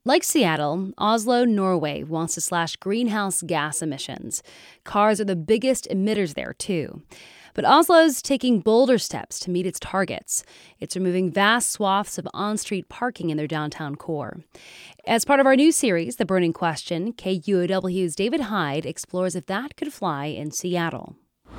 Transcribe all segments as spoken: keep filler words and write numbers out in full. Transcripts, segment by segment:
Like Seattle, Oslo, Norway wants to slash greenhouse gas emissions. Cars are the biggest emitters there, too. But Oslo's taking bolder steps to meet its targets. It's removing vast swaths of on-street parking in their downtown core. As part of our new series, The Burning Question, K U O W's David Hyde explores if that could fly in Seattle.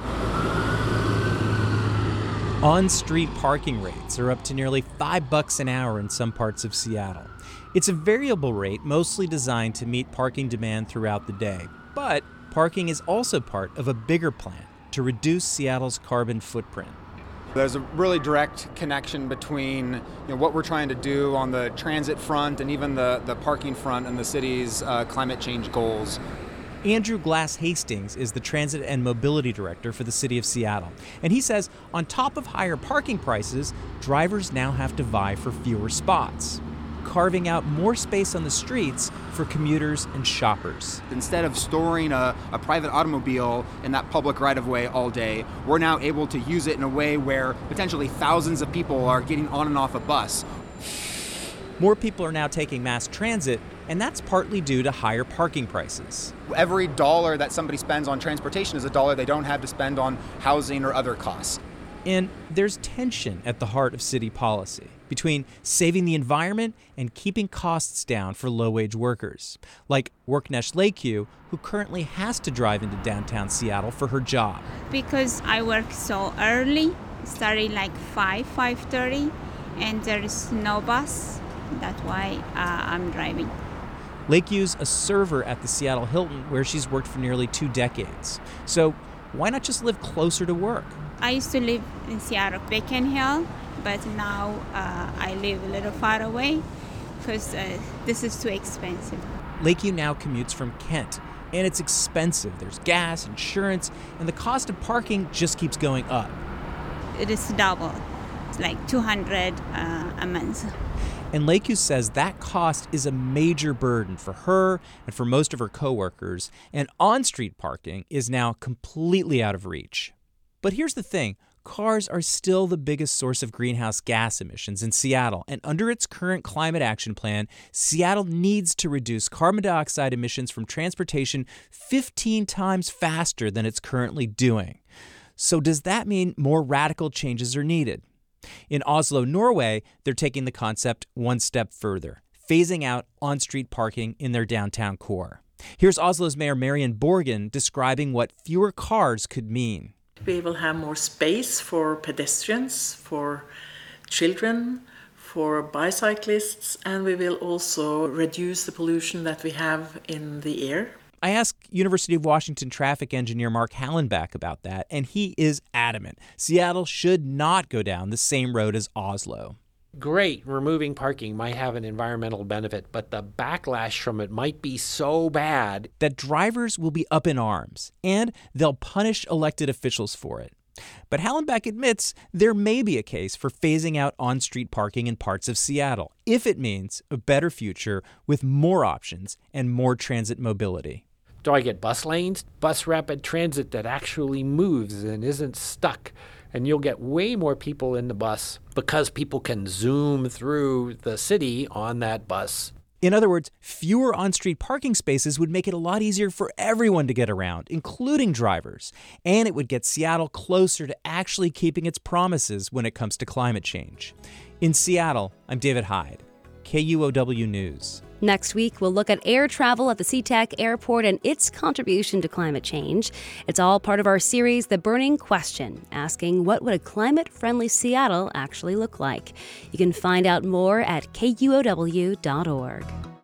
On-street parking rates are up to nearly five bucks an hour in some parts of Seattle. It's a variable rate mostly designed to meet parking demand throughout the day. But parking is also part of a bigger plan to reduce Seattle's carbon footprint. There's a really direct connection between you know, what we're trying to do on the transit front and even the, the parking front and the city's uh, climate change goals. Andrew Glass Hastings is the Transit and Mobility Director for the City of Seattle. And he says on top of higher parking prices, drivers now have to vie for fewer spots, carving out more space on the streets for commuters and shoppers. Instead of storing a, a private automobile in that public right-of-way all day, we're now able to use it in a way where potentially thousands of people are getting on and off a bus. More people are now taking mass transit, and that's partly due to higher parking prices. Every dollar that somebody spends on transportation is a dollar they don't have to spend on housing or other costs. And there's tension at the heart of city policy between saving the environment and keeping costs down for low-wage workers, like Worknesh Lakeview, who currently has to drive into downtown Seattle for her job. Because I work so early, starting like five, five thirty, and there is no bus. That's why uh, I'm driving. Lakeview's a server at the Seattle Hilton, where she's worked for nearly two decades. So why not just live closer to work? I used to live in Seattle, Beacon Hill, but now uh, I live a little far away because uh, this is too expensive. Lakeview now commutes from Kent, and it's expensive. There's gas, insurance, and the cost of parking just keeps going up. It is double. It's like two hundred dollars uh, a month. And Lakeview says that cost is a major burden for her and for most of her coworkers, and on-street parking is now completely out of reach. But here's the thing. Cars are still the biggest source of greenhouse gas emissions in Seattle, and under its current climate action plan, Seattle needs to reduce carbon dioxide emissions from transportation fifteen times faster than it's currently doing. So does that mean more radical changes are needed? In Oslo, Norway, they're taking the concept one step further, phasing out on-street parking in their downtown core. Here's Oslo's Mayor Marion Borgen describing what fewer cars could mean. We will have more space for pedestrians, for children, for bicyclists, and we will also reduce the pollution that we have in the air. I asked University of Washington traffic engineer Mark Hallenbach about that, and he is adamant. Seattle should not go down the same road as Oslo. Great, removing parking might have an environmental benefit, but the backlash from it might be so bad that drivers will be up in arms, and they'll punish elected officials for it. But Hallenbach admits there may be a case for phasing out on-street parking in parts of Seattle, if it means a better future with more options and more transit mobility. Do I get bus lanes? Bus rapid transit that actually moves and isn't stuck. And you'll get way more people in the bus because people can zoom through the city on that bus. In other words, fewer on-street parking spaces would make it a lot easier for everyone to get around, including drivers. And it would get Seattle closer to actually keeping its promises when it comes to climate change. In Seattle, I'm David Hyde, K U O W News. Next week, we'll look at air travel at the SeaTac Airport and its contribution to climate change. It's all part of our series, The Burning Question, asking what would a climate-friendly Seattle actually look like. You can find out more at K U O W dot org.